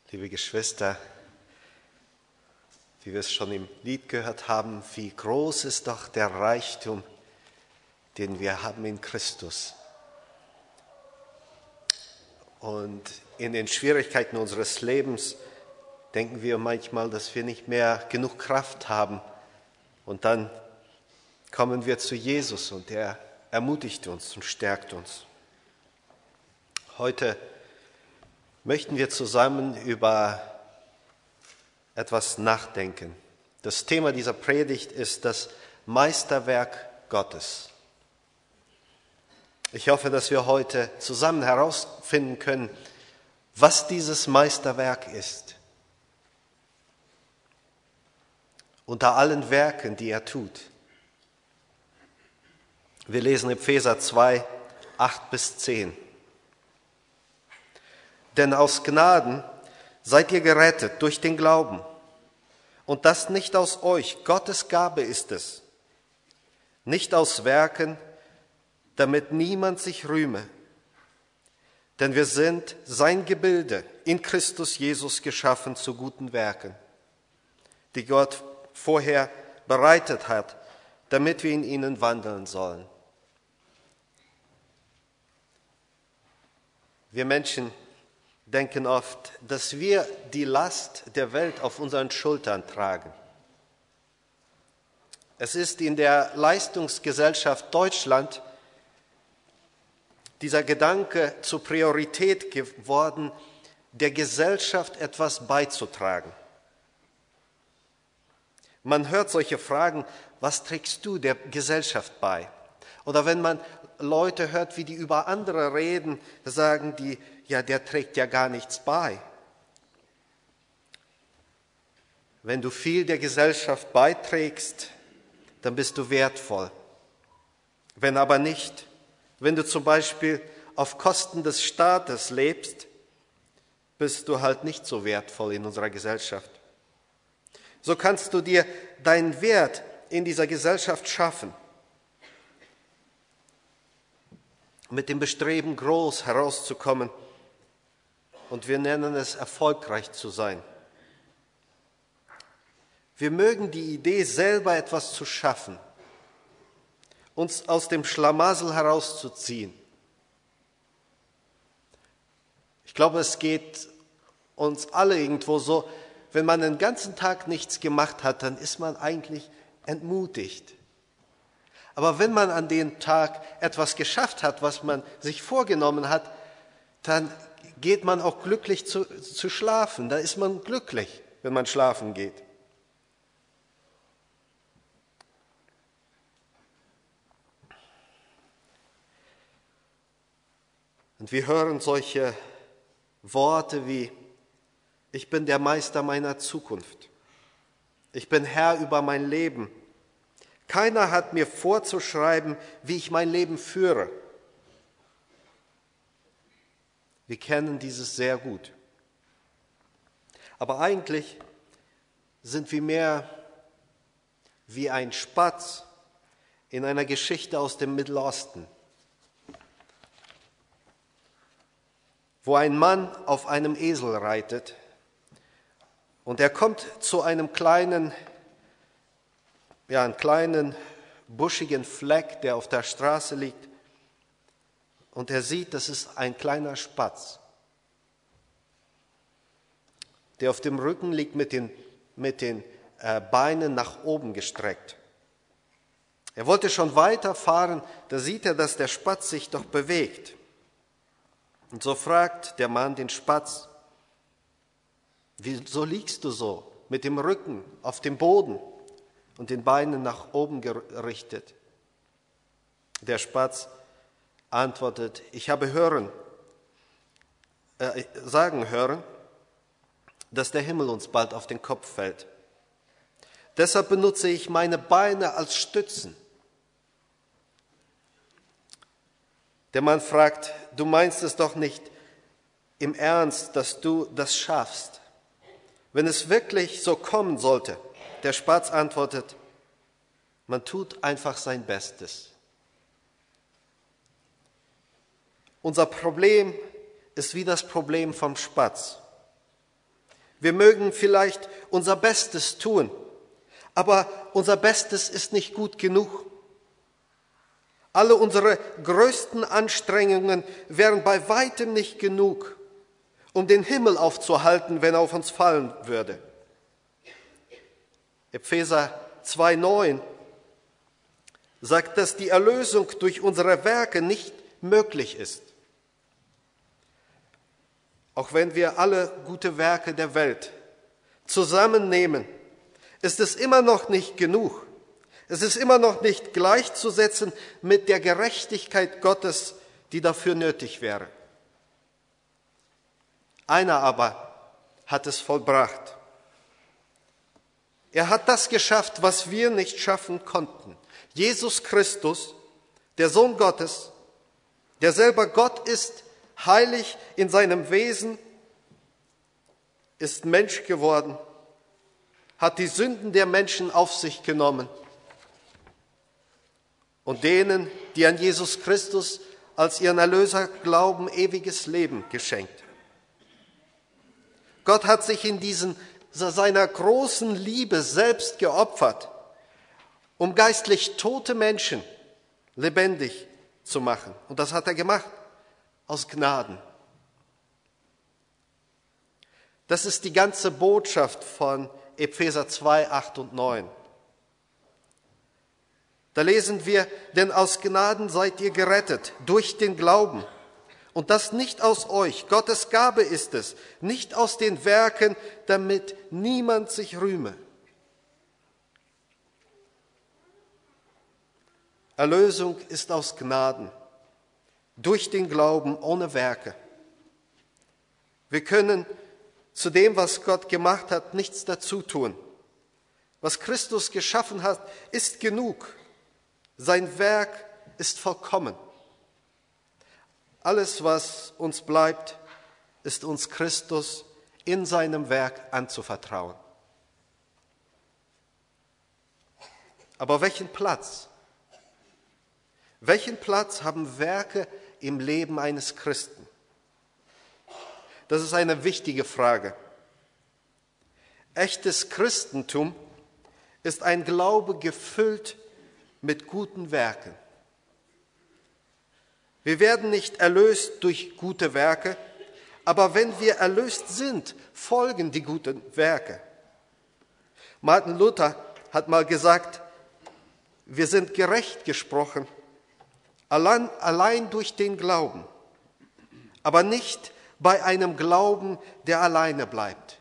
Liebe Geschwister, wie wir es schon im Lied gehört haben, wie groß ist doch der Reichtum, den wir haben in Christus. Und in den Schwierigkeiten unseres Lebens denken wir manchmal, dass wir nicht mehr genug Kraft haben. Und dann kommen wir zu Jesus und er ermutigt uns und stärkt uns. Heute möchten wir zusammen über etwas nachdenken. Das Thema dieser Predigt ist das Meisterwerk Gottes. Ich hoffe, dass wir heute zusammen herausfinden können, was dieses Meisterwerk ist. Unter allen Werken, die er tut. Wir lesen Epheser 2, 8-10. Denn aus Gnaden seid ihr gerettet durch den Glauben. Und das nicht aus euch, Gottes Gabe ist es. Nicht aus Werken, damit niemand sich rühme. Denn wir sind sein Gebilde, in Christus Jesus geschaffen zu guten Werken, die Gott vorher bereitet hat, damit wir in ihnen wandeln sollen. Wir Menschen denken oft, dass wir die Last der Welt auf unseren Schultern tragen. Es ist in der Leistungsgesellschaft Deutschland dieser Gedanke zur Priorität geworden, der Gesellschaft etwas beizutragen. Man hört solche Fragen, was trägst du der Gesellschaft bei? Oder wenn man Leute hört, wie die über andere reden, sagen die, ja, der trägt ja gar nichts bei. Wenn du viel der Gesellschaft beiträgst, dann bist du wertvoll. Wenn aber nicht, wenn du zum Beispiel auf Kosten des Staates lebst, bist du halt nicht so wertvoll in unserer Gesellschaft. So kannst du dir deinen Wert in dieser Gesellschaft schaffen. Mit dem Bestreben, groß herauszukommen. Und wir nennen es, erfolgreich zu sein. Wir mögen die Idee, selber etwas zu schaffen, uns aus dem Schlamassel herauszuziehen. Ich glaube, es geht uns alle irgendwo so, wenn man den ganzen Tag nichts gemacht hat, dann ist man eigentlich entmutigt. Aber wenn man an dem Tag etwas geschafft hat, was man sich vorgenommen hat, dann geht man auch glücklich zu schlafen. Da ist man glücklich, wenn man schlafen geht. Und wir hören solche Worte wie, ich bin der Meister meiner Zukunft. Ich bin Herr über mein Leben. Keiner hat mir vorzuschreiben, wie ich mein Leben führe. Wir kennen dieses sehr gut. Aber eigentlich sind wir mehr wie ein Spatz in einer Geschichte aus dem Mittelosten, wo ein Mann auf einem Esel reitet und er kommt zu einem kleinen buschigen Fleck, der auf der Straße liegt. Und er sieht, das ist ein kleiner Spatz, der auf dem Rücken liegt mit den Beinen nach oben gestreckt. Er wollte schon weiterfahren, da sieht er, dass der Spatz sich doch bewegt. Und so fragt der Mann den Spatz, wieso liegst du so mit dem Rücken auf dem Boden und den Beinen nach oben gerichtet? Der Spatz antwortet, ich habe sagen hören, dass der Himmel uns bald auf den Kopf fällt. Deshalb benutze ich meine Beine als Stützen. Der Mann fragt, du meinst es doch nicht im Ernst, dass du das schaffst? Wenn es wirklich so kommen sollte, der Spatz antwortet, man tut einfach sein Bestes. Unser Problem ist wie das Problem vom Spatz. Wir mögen vielleicht unser Bestes tun, aber unser Bestes ist nicht gut genug. Alle unsere größten Anstrengungen wären bei weitem nicht genug, um den Himmel aufzuhalten, wenn er auf uns fallen würde. Epheser 2,9 sagt, dass die Erlösung durch unsere Werke nicht möglich ist. Auch wenn wir alle gute Werke der Welt zusammennehmen, ist es immer noch nicht genug. Es ist immer noch nicht gleichzusetzen mit der Gerechtigkeit Gottes, die dafür nötig wäre. Einer aber hat es vollbracht. Er hat das geschafft, was wir nicht schaffen konnten. Jesus Christus, der Sohn Gottes, der selber Gott ist, heilig in seinem Wesen, ist Mensch geworden, hat die Sünden der Menschen auf sich genommen und denen, die an Jesus Christus als ihren Erlöser glauben, ewiges Leben geschenkt. Gott hat sich in seiner großen Liebe selbst geopfert, um geistlich tote Menschen lebendig zu machen. Und das hat er gemacht, aus Gnaden. Das ist die ganze Botschaft von Epheser 2, 8 und 9. Da lesen wir, denn aus Gnaden seid ihr gerettet, durch den Glauben. Und das nicht aus euch, Gottes Gabe ist es, nicht aus den Werken, damit niemand sich rühme. Erlösung ist aus Gnaden, durch den Glauben ohne Werke. Wir können zu dem, was Gott gemacht hat, nichts dazu tun. Was Christus geschaffen hat, ist genug. Sein Werk ist vollkommen. Alles, was uns bleibt, ist uns Christus in seinem Werk anzuvertrauen. Aber welchen Platz haben Werke im Leben eines Christen? Das ist eine wichtige Frage. Echtes Christentum ist ein Glaube gefüllt mit guten Werken. Wir werden nicht erlöst durch gute Werke, aber wenn wir erlöst sind, folgen die guten Werke. Martin Luther hat mal gesagt, wir sind gerecht gesprochen, allein durch den Glauben, aber nicht bei einem Glauben, der alleine bleibt.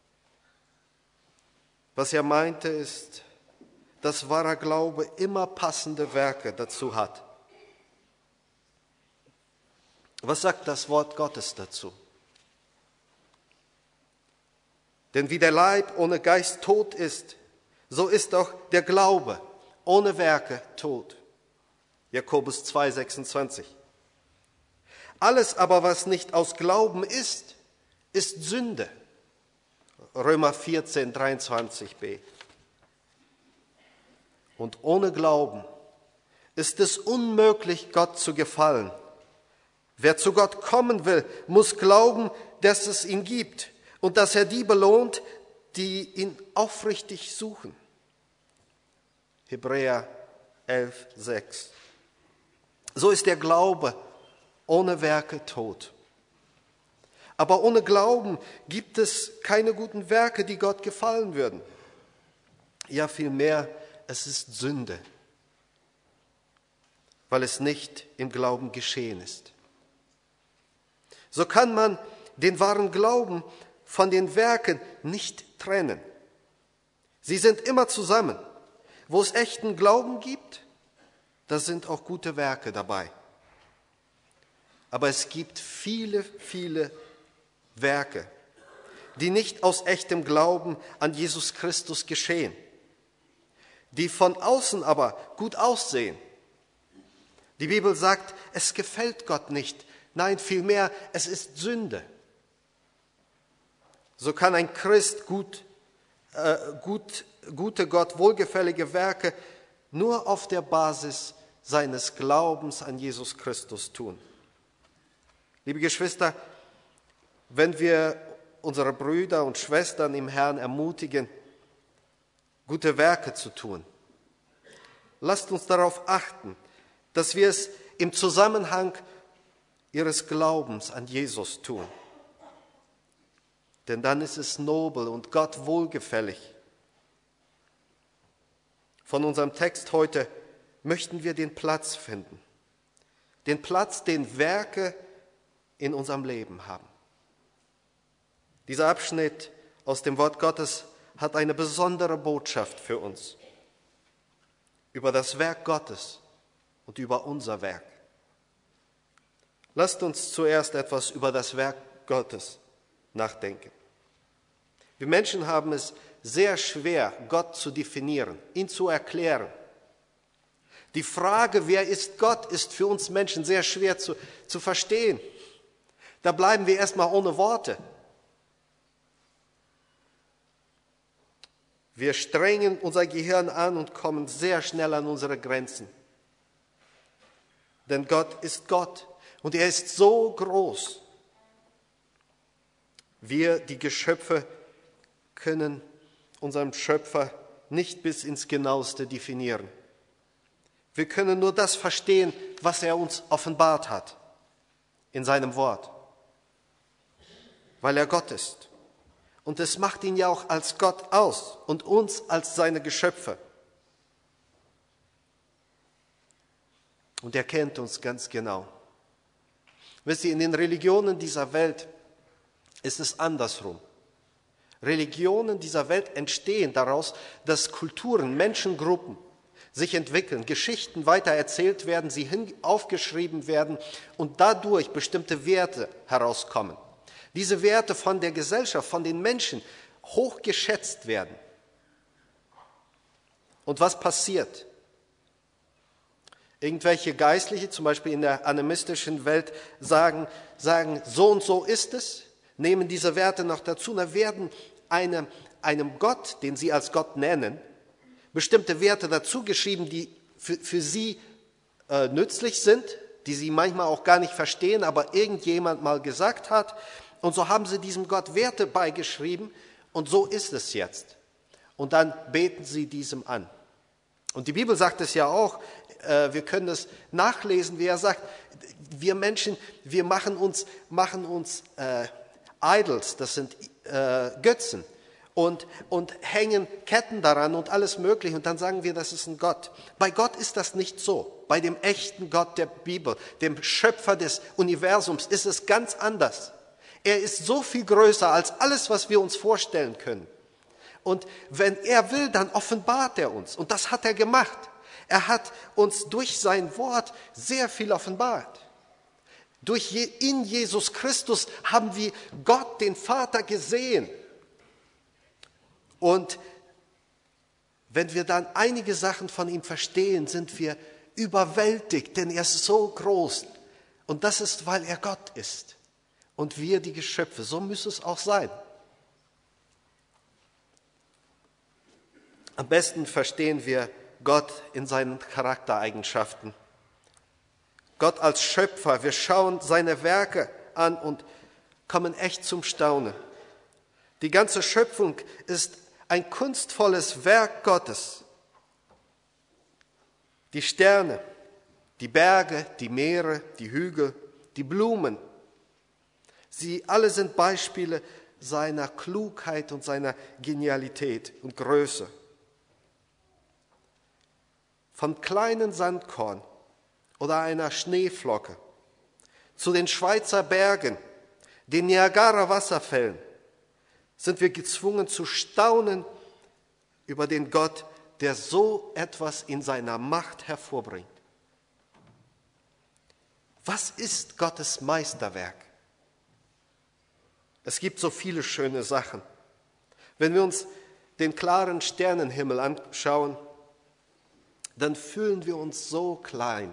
Was er meinte ist, dass wahrer Glaube immer passende Werke dazu hat. Was sagt das Wort Gottes dazu? Denn wie der Leib ohne Geist tot ist, so ist auch der Glaube ohne Werke tot. Jakobus 2,26. Alles aber, was nicht aus Glauben ist, ist Sünde. Römer 14,23b. Und ohne Glauben ist es unmöglich, Gott zu gefallen. Wer zu Gott kommen will, muss glauben, dass es ihn gibt und dass er die belohnt, die ihn aufrichtig suchen. Hebräer 11,6. So ist der Glaube ohne Werke tot. Aber ohne Glauben gibt es keine guten Werke, die Gott gefallen würden. Ja, vielmehr, es ist Sünde, weil es nicht im Glauben geschehen ist. So kann man den wahren Glauben von den Werken nicht trennen. Sie sind immer zusammen. Wo es echten Glauben gibt, da sind auch gute Werke dabei. Aber es gibt viele, viele Werke, die nicht aus echtem Glauben an Jesus Christus geschehen, die von außen aber gut aussehen. Die Bibel sagt, es gefällt Gott nicht. Nein, vielmehr, es ist Sünde. So kann ein Christ gute, Gott wohlgefällige Werke nur auf der Basis seines Glaubens an Jesus Christus tun. Liebe Geschwister, wenn wir unsere Brüder und Schwestern im Herrn ermutigen, gute Werke zu tun. Lasst uns darauf achten, dass wir es im Zusammenhang ihres Glaubens an Jesus tun. Denn dann ist es nobel und Gott wohlgefällig. Von unserem Text heute möchten wir den Platz finden. Den Platz, den Werke in unserem Leben haben. Dieser Abschnitt aus dem Wort Gottes hat eine besondere Botschaft für uns. Über das Werk Gottes und über unser Werk. Lasst uns zuerst etwas über das Werk Gottes nachdenken. Wir Menschen haben es sehr schwer, Gott zu definieren, ihn zu erklären. Die Frage, wer ist Gott, ist für uns Menschen sehr schwer zu verstehen. Da bleiben wir erstmal ohne Worte. Wir strengen unser Gehirn an und kommen sehr schnell an unsere Grenzen. Denn Gott ist Gott und er ist so groß. Wir, die Geschöpfe, können unseren Schöpfer nicht bis ins Genaueste definieren. Wir können nur das verstehen, was er uns offenbart hat in seinem Wort, weil er Gott ist. Und es macht ihn ja auch als Gott aus und uns als seine Geschöpfe. Und er kennt uns ganz genau. Wisst ihr, in den Religionen dieser Welt ist es andersrum. Religionen dieser Welt entstehen daraus, dass Kulturen, Menschengruppen sich entwickeln, Geschichten weiter erzählt werden, sie aufgeschrieben werden und dadurch bestimmte Werte herauskommen. Diese Werte von der Gesellschaft, von den Menschen hochgeschätzt werden. Und was passiert? Irgendwelche Geistliche, zum Beispiel in der animistischen Welt, sagen, so und so ist es, nehmen diese Werte noch dazu, da werden einem Gott, den sie als Gott nennen, bestimmte Werte dazu geschrieben, die für sie nützlich sind, die sie manchmal auch gar nicht verstehen, aber irgendjemand mal gesagt hat. Und so haben sie diesem Gott Werte beigeschrieben und so ist es jetzt. Und dann beten sie diesem an. Und die Bibel sagt es ja auch, wir können es nachlesen, wie er sagt, wir Menschen, wir machen uns Idols, das sind Götzen und hängen Ketten daran und alles Mögliche und dann sagen wir, das ist ein Gott. Bei Gott ist das nicht so. Bei dem echten Gott der Bibel, dem Schöpfer des Universums, ist es ganz anders. Er ist so viel größer als alles, was wir uns vorstellen können. Und wenn er will, dann offenbart er uns. Und das hat er gemacht. Er hat uns durch sein Wort sehr viel offenbart. In Jesus Christus haben wir Gott, den Vater, gesehen. Und wenn wir dann einige Sachen von ihm verstehen, sind wir überwältigt, denn er ist so groß. Und das ist, weil er Gott ist. Und wir die Geschöpfe. So müsste es auch sein. Am besten verstehen wir Gott in seinen Charaktereigenschaften. Gott als Schöpfer, wir schauen seine Werke an und kommen echt zum Staunen. Die ganze Schöpfung ist ein kunstvolles Werk Gottes. Die Sterne, die Berge, die Meere, die Hügel, die Blumen, sie alle sind Beispiele seiner Klugheit und seiner Genialität und Größe. Vom kleinen Sandkorn oder einer Schneeflocke zu den Schweizer Bergen, den Niagara-Wasserfällen, sind wir gezwungen zu staunen über den Gott, der so etwas in seiner Macht hervorbringt. Was ist Gottes Meisterwerk? Es gibt so viele schöne Sachen. Wenn wir uns den klaren Sternenhimmel anschauen, dann fühlen wir uns so klein.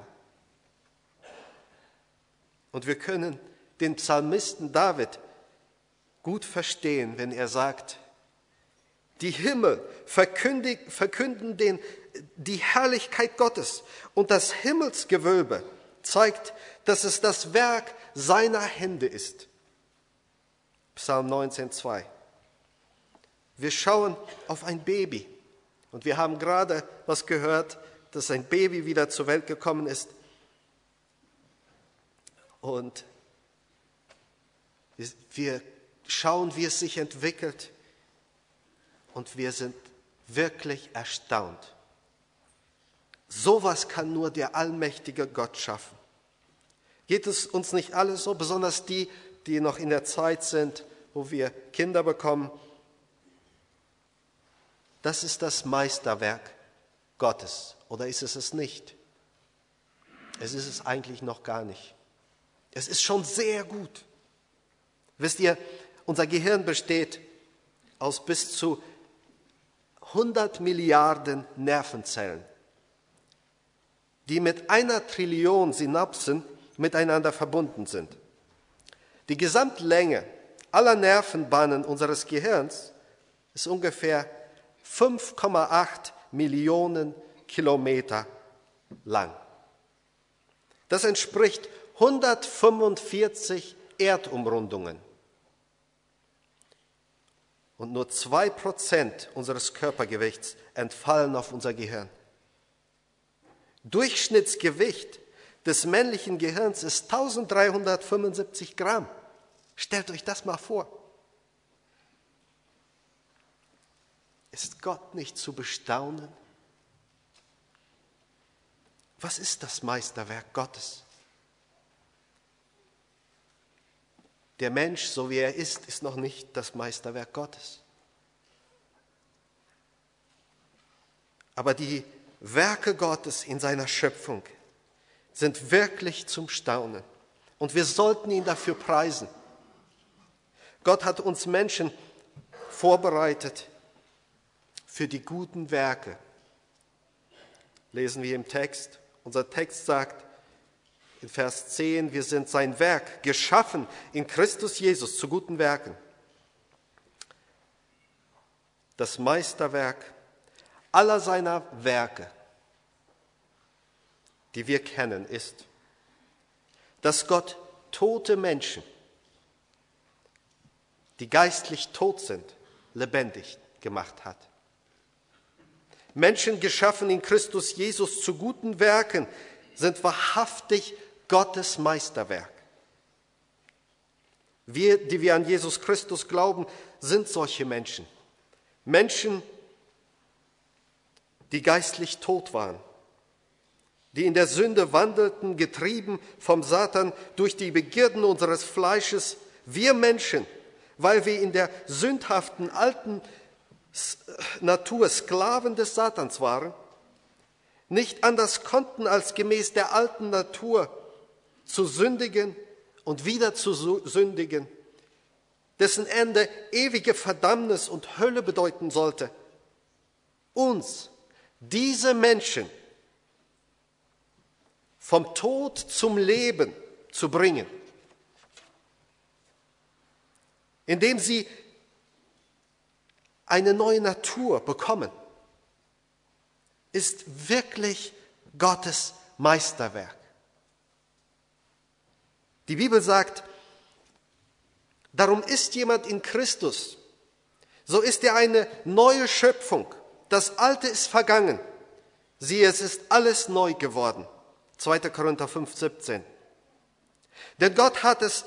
Und wir können den Psalmisten David gut verstehen, wenn er sagt, die Himmel verkünden die Herrlichkeit Gottes und das Himmelsgewölbe zeigt, dass es das Werk seiner Hände ist. Psalm 19,2. Wir schauen auf ein Baby und wir haben gerade was gehört, dass ein Baby wieder zur Welt gekommen ist. Und wir schauen, wie es sich entwickelt und wir sind wirklich erstaunt. Sowas kann nur der allmächtige Gott schaffen. Geht es uns nicht alle so, besonders die noch in der Zeit sind, wo wir Kinder bekommen? Das ist das Meisterwerk Gottes. Oder ist es nicht? Es ist es eigentlich noch gar nicht. Es ist schon sehr gut. Wisst ihr, unser Gehirn besteht aus bis zu 100 Milliarden Nervenzellen, die mit 1 Trillion Synapsen miteinander verbunden sind. Die Gesamtlänge aller Nervenbahnen unseres Gehirns ist ungefähr 5,8 Millionen Kilometer lang. Das entspricht 145 Erdumrundungen. Und nur 2% unseres Körpergewichts entfallen auf unser Gehirn. Durchschnittsgewicht des männlichen Gehirns ist 1375 Gramm. Stellt euch das mal vor. Ist Gott nicht zu bestaunen? Was ist das Meisterwerk Gottes? Der Mensch, so wie er ist noch nicht das Meisterwerk Gottes. Aber die Werke Gottes in seiner Schöpfung sind wirklich zum Staunen. Und wir sollten ihn dafür preisen. Gott hat uns Menschen vorbereitet für die guten Werke. Lesen wir im Text. Unser Text sagt in Vers 10, wir sind sein Werk, geschaffen in Christus Jesus zu guten Werken. Das Meisterwerk aller seiner Werke, die wir kennen, ist, dass Gott tote Menschen, die geistlich tot sind, lebendig gemacht hat. Menschen geschaffen in Christus Jesus zu guten Werken sind wahrhaftig Gottes Meisterwerk. Wir, die wir an Jesus Christus glauben, sind solche Menschen. Menschen, die geistlich tot waren, die in der Sünde wandelten, getrieben vom Satan durch die Begierden unseres Fleisches. Wir Menschen, weil wir in der sündhaften alten Natur Sklaven des Satans waren, nicht anders konnten, als gemäß der alten Natur zu sündigen und wieder zu sündigen, dessen Ende ewige Verdammnis und Hölle bedeuten sollte. Uns, diese Menschen, vom Tod zum Leben zu bringen, indem sie eine neue Natur bekommen, ist wirklich Gottes Meisterwerk. Die Bibel sagt, darum ist jemand in Christus, so ist er eine neue Schöpfung. Das Alte ist vergangen. Siehe, es ist alles neu geworden. 2. Korinther 5,17. Denn Gott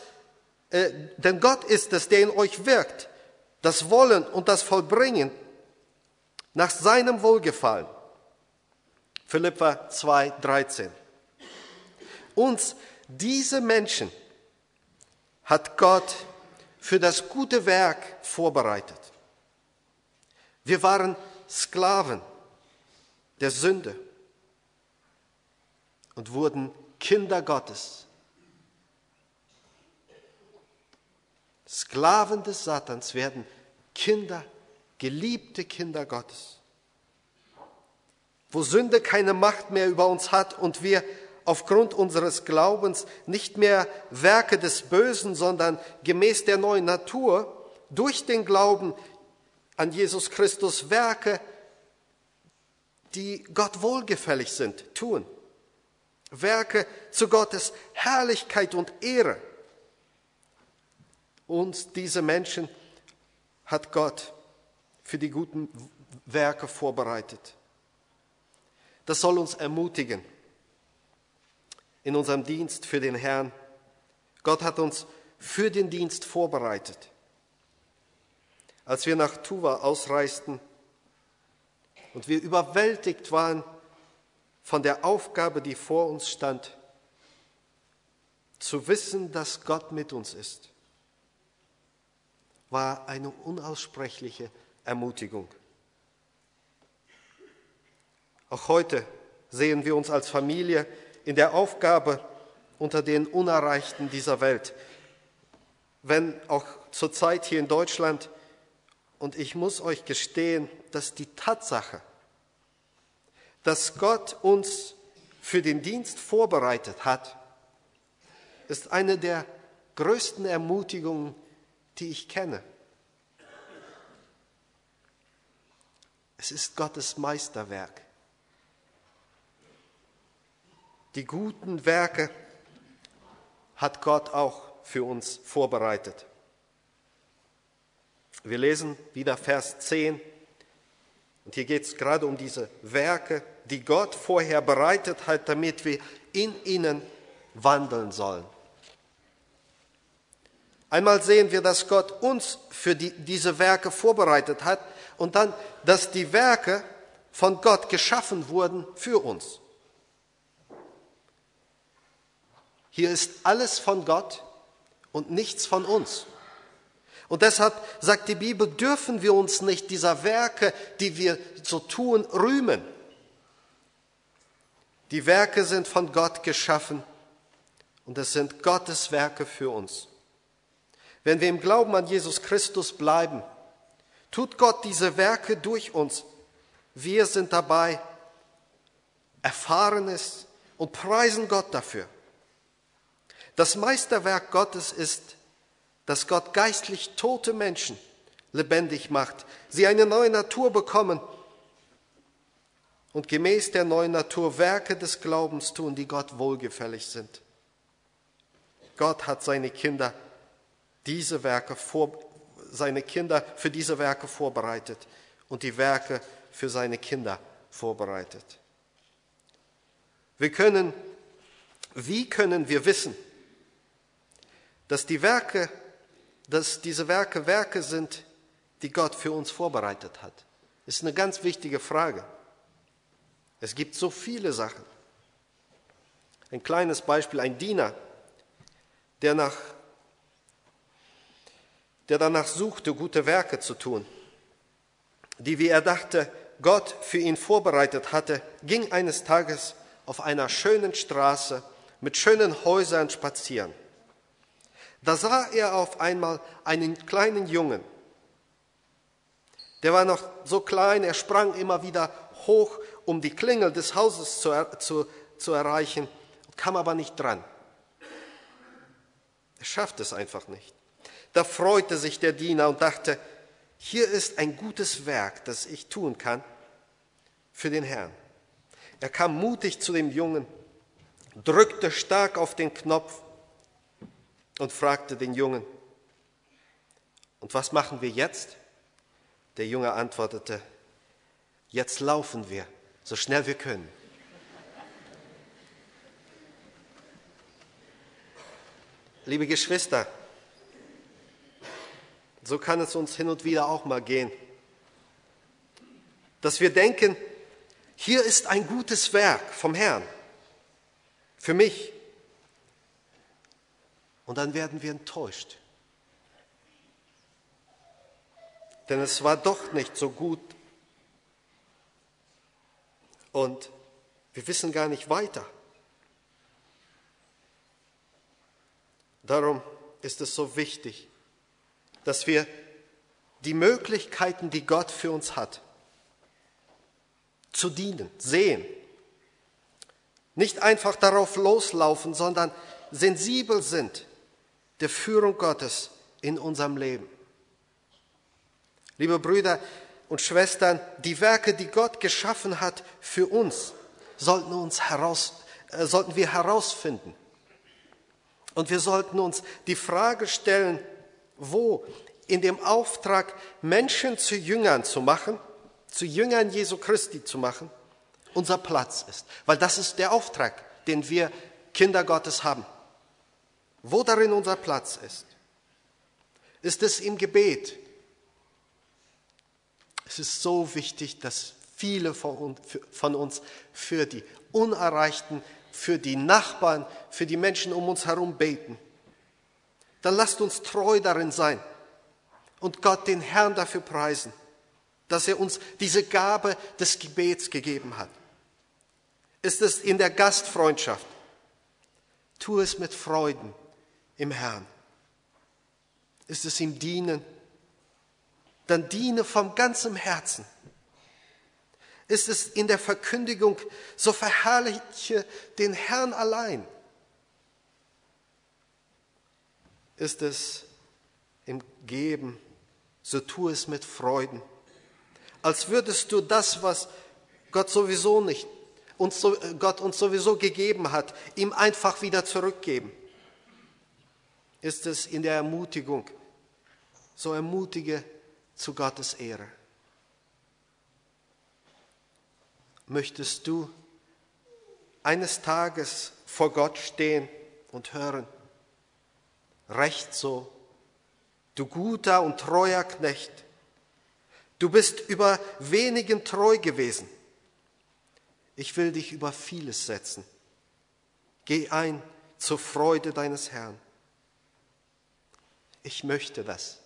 ist es, der in euch wirkt, das Wollen und das Vollbringen nach seinem Wohlgefallen. Philipper 2,13. Uns, diese Menschen, hat Gott für das gute Werk vorbereitet. Wir waren Sklaven der Sünde und wurden Kinder Gottes. Sklaven des Satans werden Kinder, geliebte Kinder Gottes. Wo Sünde keine Macht mehr über uns hat und wir aufgrund unseres Glaubens nicht mehr Werke des Bösen, sondern gemäß der neuen Natur durch den Glauben an Jesus Christus Werke, die Gott wohlgefällig sind, tun. Werke zu Gottes Herrlichkeit und Ehre. uns, diese Menschen, hat Gott für die guten Werke vorbereitet. Das soll uns ermutigen in unserem Dienst für den Herrn. Gott hat uns für den Dienst vorbereitet. Als wir nach Tuva ausreisten und wir überwältigt waren von der Aufgabe, die vor uns stand, zu wissen, dass Gott mit uns ist, war eine unaussprechliche Ermutigung. Auch heute sehen wir uns als Familie in der Aufgabe unter den Unerreichten dieser Welt. Wenn auch zurzeit hier in Deutschland, und ich muss euch gestehen, dass die Tatsache, dass Gott uns für den Dienst vorbereitet hat, ist eine der größten Ermutigungen, die ich kenne. Es ist Gottes Meisterwerk. Die guten Werke hat Gott auch für uns vorbereitet. Wir lesen wieder Vers 10. Und hier geht es gerade um diese Werke, die Gott vorher bereitet hat, damit wir in ihnen wandeln sollen. Einmal sehen wir, dass Gott uns für diese Werke vorbereitet hat und dann, dass die Werke von Gott geschaffen wurden für uns. Hier ist alles von Gott und nichts von uns. Und deshalb sagt die Bibel, dürfen wir uns nicht dieser Werke, die wir so tun, rühmen. Die Werke sind von Gott geschaffen und es sind Gottes Werke für uns. Wenn wir im Glauben an Jesus Christus bleiben, tut Gott diese Werke durch uns. Wir sind dabei, erfahren es und preisen Gott dafür. Das Meisterwerk Gottes ist, dass Gott geistlich tote Menschen lebendig macht, sie eine neue Natur bekommen und gemäß der neuen Natur Werke des Glaubens tun, die Gott wohlgefällig sind. Gott hat seine Kinder für diese Werke vorbereitet und die Werke für seine Kinder vorbereitet. Wie können wir wissen, dass diese Werke Werke sind, die Gott für uns vorbereitet hat? Das ist eine ganz wichtige Frage. Es gibt so viele Sachen. Ein kleines Beispiel, ein Diener, der danach suchte, gute Werke zu tun, die, wie er dachte, Gott für ihn vorbereitet hatte, ging eines Tages auf einer schönen Straße mit schönen Häusern spazieren. Da sah er auf einmal einen kleinen Jungen. Der war noch so klein, er sprang immer wieder hoch, um die Klingel des Hauses zu erreichen, kam aber nicht dran. Er schafft es einfach nicht. Da freute sich der Diener und dachte, hier ist ein gutes Werk, das ich tun kann für den Herrn. Er kam mutig zu dem Jungen, drückte stark auf den Knopf und fragte den Jungen, und was machen wir jetzt? Der Junge antwortete, jetzt laufen wir, so schnell wir können. Liebe Geschwister, so kann es uns hin und wieder auch mal gehen, dass wir denken, hier ist ein gutes Werk vom Herrn für mich. Und dann werden wir enttäuscht. Denn es war doch nicht so gut. Und wir wissen gar nicht weiter. Darum ist es so wichtig, dass wir die Möglichkeiten, die Gott für uns hat, zu dienen, sehen. Nicht einfach darauf loslaufen, sondern sensibel sind der Führung Gottes in unserem Leben. Liebe Brüder und Schwestern, die Werke, die Gott geschaffen hat für uns, sollten wir herausfinden. Und wir sollten uns die Frage stellen, wo in dem Auftrag, Menschen zu Jüngern zu machen, zu Jüngern Jesu Christi zu machen, unser Platz ist. Weil das ist der Auftrag, den wir Kinder Gottes haben. Wo darin unser Platz ist. Ist es im Gebet? Es ist so wichtig, dass viele von uns für die Unerreichten, für die Nachbarn, für die Menschen um uns herum beten. Dann lasst uns treu darin sein und Gott, den Herrn, dafür preisen, dass er uns diese Gabe des Gebets gegeben hat. Ist es in der Gastfreundschaft? Tu es mit Freuden im Herrn. Ist es im Dienen? Dann diene von ganzem Herzen. Ist es in der Verkündigung, so verherrliche den Herrn allein. Ist es im Geben, so tu es mit Freuden. Als würdest du das, was Gott uns sowieso gegeben hat, ihm einfach wieder zurückgeben. Ist es in der Ermutigung, so ermutige zu Gottes Ehre. Möchtest du eines Tages vor Gott stehen und hören, recht so, du guter und treuer Knecht, du bist über wenigen treu gewesen. Ich will dich über vieles setzen. Geh ein zur Freude deines Herrn. Ich möchte das.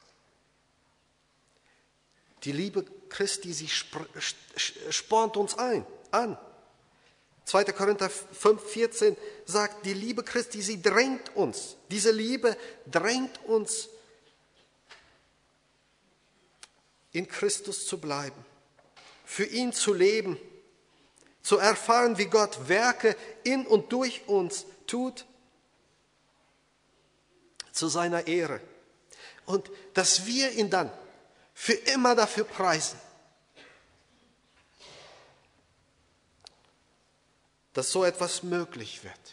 Die Liebe Christi, sie spornt uns an. 2. Korinther 5,14 sagt, die Liebe Christi, sie drängt uns. Diese Liebe drängt uns, in Christus zu bleiben, für ihn zu leben, zu erfahren, wie Gott Werke in und durch uns tut, zu seiner Ehre. Und dass wir ihn dann für immer dafür preisen, dass so etwas möglich wird.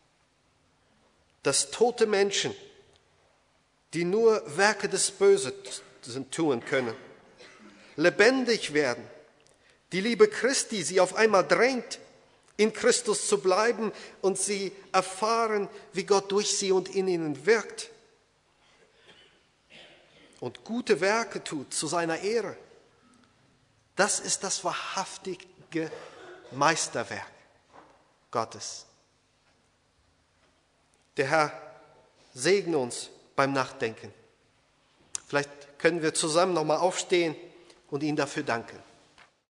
Dass tote Menschen, die nur Werke des Bösen tun können, lebendig werden. Die Liebe Christi sie auf einmal drängt, in Christus zu bleiben und sie erfahren, wie Gott durch sie und in ihnen wirkt und gute Werke tut zu seiner Ehre. Das ist das wahrhaftige Meisterwerk Gottes. Der Herr segne uns beim Nachdenken. Vielleicht können wir zusammen nochmal aufstehen und ihn dafür danken.